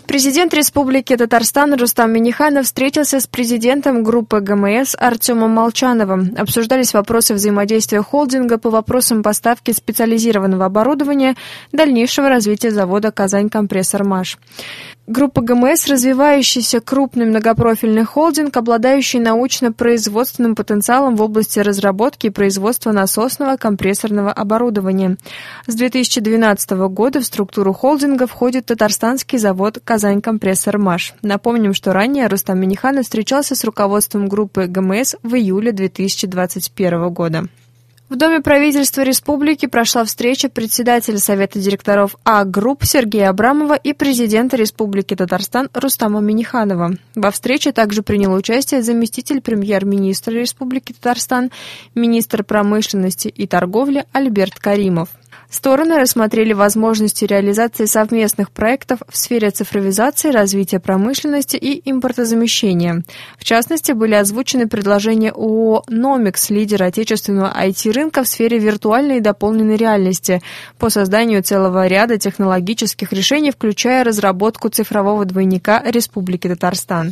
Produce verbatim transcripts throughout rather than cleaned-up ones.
Президент Республики Татарстан Рустам Минниханов встретился с президентом группы ГМС Артемом Молчановым. Обсуждались вопросы взаимодействия холдинга по вопросам поставки специализированного оборудования, дальнейшего развития завода «Казань-Компрессор-Маш». Группа ГМС – развивающийся крупный многопрофильный холдинг, обладающий научно-производственным потенциалом в области разработки и производства насосного компрессорного оборудования. С две тысячи двенадцатого года в структуру холдинга входит татарстанский завод «Казань-Компрессор-Маш». Напомним, что ранее Рустам Минниханов встречался с руководством группы ГМС в июле две тысячи двадцать первого года. В Доме правительства республики прошла встреча председателя Совета директоров А-групп Сергея Абрамова и президента Республики Татарстан Рустама Минниханова. Во встрече также принял участие заместитель премьер-министра Республики Татарстан, министр промышленности и торговли Альберт Каримов. Стороны рассмотрели возможности реализации совместных проектов в сфере цифровизации, развития промышленности и импортозамещения. В частности, были озвучены предложения ООО «Номикс», лидера отечественного ай ти-рынка в сфере виртуальной и дополненной реальности, по созданию целого ряда технологических решений, включая разработку цифрового двойника Республики Татарстан.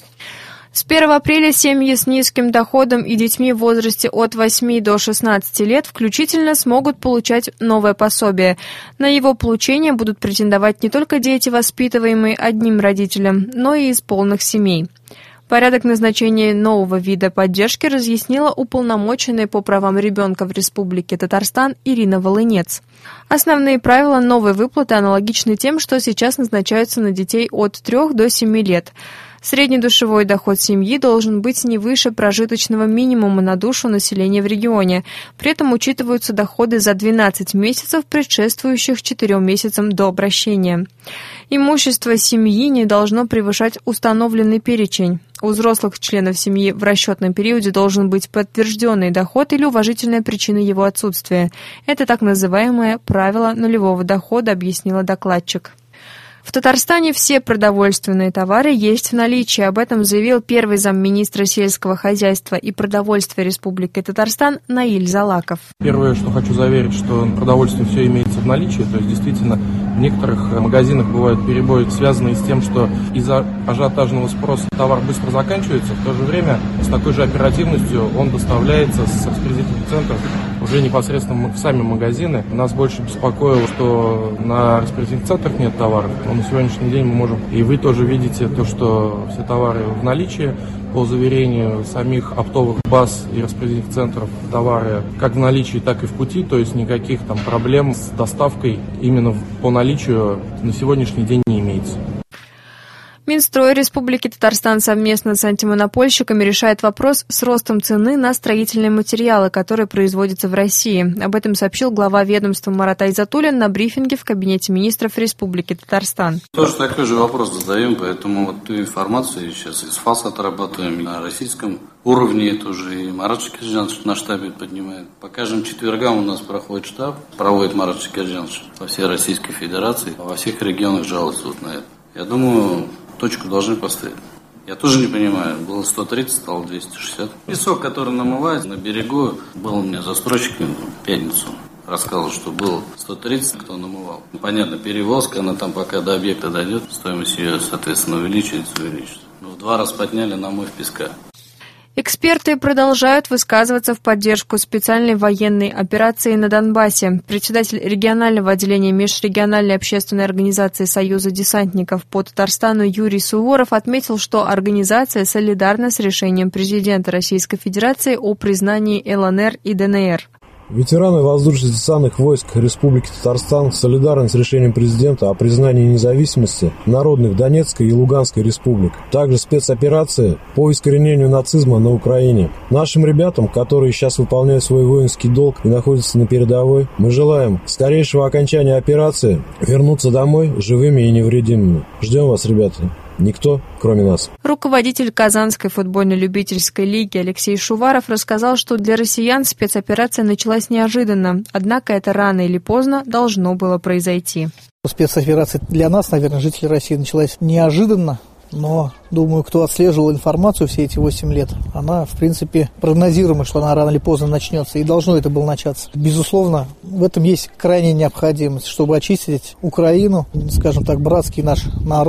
С первого апреля семьи с низким доходом и детьми в возрасте от восьми до шестнадцати лет включительно смогут получать новое пособие. На его получение будут претендовать не только дети, воспитываемые одним родителем, но и из полных семей. Порядок назначения нового вида поддержки разъяснила уполномоченная по правам ребенка в Республике Татарстан Ирина Волынец. Основные правила новой выплаты аналогичны тем, что сейчас назначаются на детей от трёх до семи лет. Среднедушевой доход семьи должен быть не выше прожиточного минимума на душу населения в регионе. При этом учитываются доходы за двенадцать месяцев, предшествующих четырем месяцам до обращения. Имущество семьи не должно превышать установленный перечень. У взрослых членов семьи в расчетном периоде должен быть подтвержденный доход или уважительная причина его отсутствия. Это так называемое правило нулевого дохода, объяснила докладчик. В Татарстане все продовольственные товары есть в наличии. Об этом заявил первый замминистра сельского хозяйства и продовольствия Республики Татарстан Наиль Залаков. Первое, что хочу заверить, что продовольствие все имеется в наличии. То есть, действительно, в некоторых магазинах бывают перебои, связанные с тем, что из-за ажиотажного спроса товар быстро заканчивается. В то же время с такой же оперативностью он доставляется с распределительных центров уже непосредственно в сами магазины. Нас больше беспокоило, что на распределительных центрах нет товаров. На сегодняшний день мы можем, и вы тоже видите, то, что все товары в наличии. По заверению самих оптовых баз и распределительных центров, товары как в наличии, так и в пути, то есть никаких там проблем с доставкой именно по наличию на сегодняшний день не имеется. Минстрой Республики Татарстан совместно с антимонопольщиками решает вопрос с ростом цены на строительные материалы, которые производятся в России. Об этом сообщил глава ведомства Марат Айзатуллин на брифинге в кабинете министров Республики Татарстан. Тоже такой же вопрос задаем, поэтому вот ту информацию сейчас из ФАС отрабатываем на российском уровне, это уже и Марат Шакирджанович на штабе поднимает. По каждым четвергам у нас проходит штаб, проводит Марат Шакирджанович по всей Российской Федерации, во всех регионах жалуются вот на это. Я думаю, точку должны поставить. Я тоже не понимаю, было сто тридцать, стало двести шестьдесят. Песок, который намывается на берегу, был у меня застройщик в пятницу. Рассказывал, что было сто тридцать, кто намывал. Понятно, перевозка, она там пока до объекта дойдет, стоимость ее, соответственно, увеличивается, увеличивается. Но в два раза подняли намыв песка. Эксперты продолжают высказываться в поддержку специальной военной операции на Донбассе. Председатель регионального отделения межрегиональной общественной организации Союза десантников по Татарстану Юрий Суворов отметил, что организация солидарна с решением президента Российской Федерации о признании эл эн эр и дэ эн эр. Ветераны воздушно-десантных войск Республики Татарстан солидарны с решением президента о признании независимости народных Донецкой и Луганской республик. Также спецоперация по искоренению нацизма на Украине. Нашим ребятам, которые сейчас выполняют свой воинский долг и находятся на передовой, мы желаем скорейшего окончания операции, вернуться домой живыми и невредимыми. Ждем вас, ребята. Никто, кроме нас. Руководитель Казанской футбольной любительской лиги Алексей Шуваров рассказал, что для россиян спецоперация началась неожиданно, однако это рано или поздно должно было произойти. Спецоперация для нас, наверное, жителей России, началась неожиданно, но, думаю, кто отслеживал информацию все эти восемь лет, она, в принципе, прогнозируема, что она рано или поздно начнется, и должно это было начаться. Безусловно, в этом есть крайняя необходимость, чтобы очистить Украину, скажем так, братский наш народ,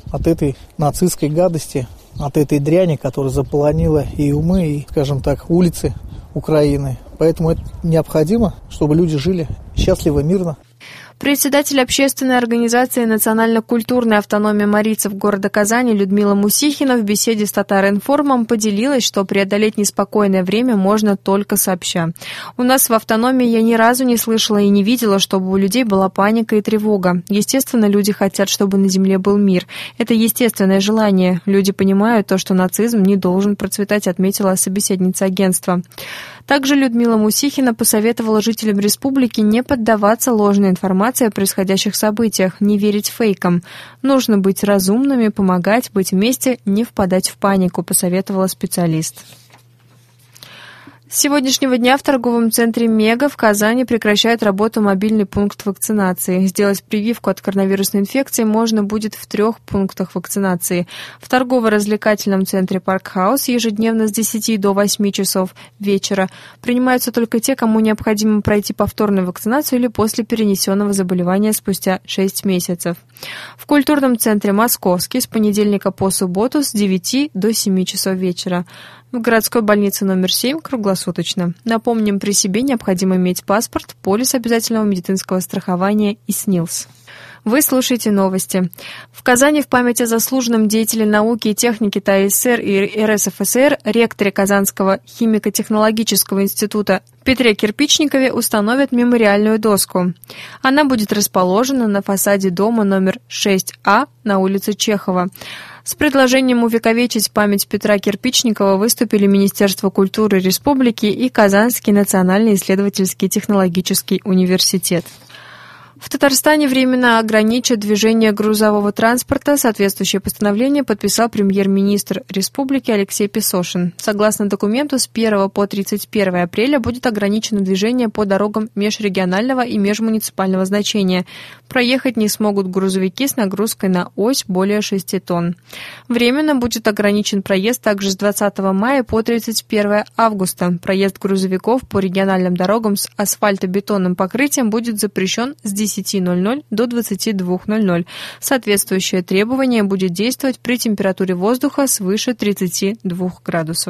от этой нацистской гадости, от этой дряни, которая заполонила и умы, и, скажем так, улицы Украины. Поэтому это необходимо, чтобы люди жили счастливо, мирно. Председатель общественной организации «Национально-культурная автономия марийцев» города Казани Людмила Мусихина в беседе с Татар-Информом поделилась, что преодолеть неспокойное время можно только сообща. У нас в автономии я ни разу не слышала и не видела, чтобы у людей была паника и тревога. Естественно, люди хотят, чтобы на земле был мир. Это естественное желание. Люди понимают то, что нацизм не должен процветать, отметила собеседница агентства. Также Людмила Мусихина посоветовала жителям республики не поддаваться ложной информации о происходящих событиях, не верить фейкам. Нужно быть разумными, помогать, быть вместе, не впадать в панику, посоветовала специалист. С сегодняшнего дня в торговом центре «Мега» в Казани прекращает работу мобильный пункт вакцинации. Сделать прививку от коронавирусной инфекции можно будет в трех пунктах вакцинации. В торгово-развлекательном центре «Паркхаус» ежедневно с десяти до восьми часов вечера. Принимаются только те, кому необходимо пройти повторную вакцинацию или после перенесенного заболевания спустя шесть месяцев. В культурном центре «Московский» с понедельника по субботу с девяти до семи часов вечера. В городской больнице номер семь круглосуточно. Напомним, при себе необходимо иметь паспорт, полис обязательного медицинского страхования и СНИЛС. Вы слушаете новости. В Казани в память о заслуженном деятеле науки и техники ТАССР и РСФСР, ректоре Казанского химико-технологического института Петре Кирпичникове установят мемориальную доску. Она будет расположена на фасаде дома номер шесть А на улице Чехова. С предложением увековечить память Петра Кирпичникова выступили Министерство культуры Республики и Казанский национальный исследовательский технологический университет. В Татарстане временно ограничат движение грузового транспорта. Соответствующее постановление подписал премьер-министр республики Алексей Песошин. Согласно документу, с первого по тридцать первое апреля будет ограничено движение по дорогам межрегионального и межмуниципального значения. Проехать не смогут грузовики с нагрузкой на ось более шести тонн. Временно будет ограничен проезд также с двадцатого мая по тридцать первое августа. Проезд грузовиков по региональным дорогам с асфальтобетонным покрытием будет запрещен с десяти ноль-ноль до двадцати двух ноль-ноль. Соответствующее требование будет действовать при температуре воздуха свыше тридцати двух градусов.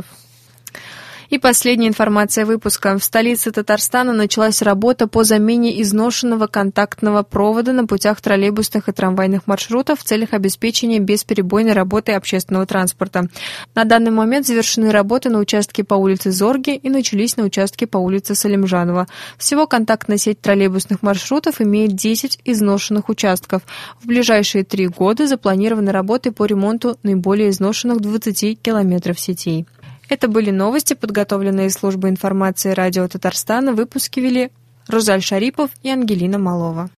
И последняя информация выпуска. В столице Татарстана началась работа по замене изношенного контактного провода на путях троллейбусных и трамвайных маршрутов в целях обеспечения бесперебойной работы общественного транспорта. На данный момент завершены работы на участке по улице Зорги и начались на участке по улице Салимжанова. Всего контактная сеть троллейбусных маршрутов имеет десять изношенных участков. В ближайшие три года запланированы работы по ремонту наиболее изношенных двадцати километров сетей. Это были новости, подготовленные службой информации радио Татарстана. Выпуски вели Рузаль Шарипов и Ангелина Малова.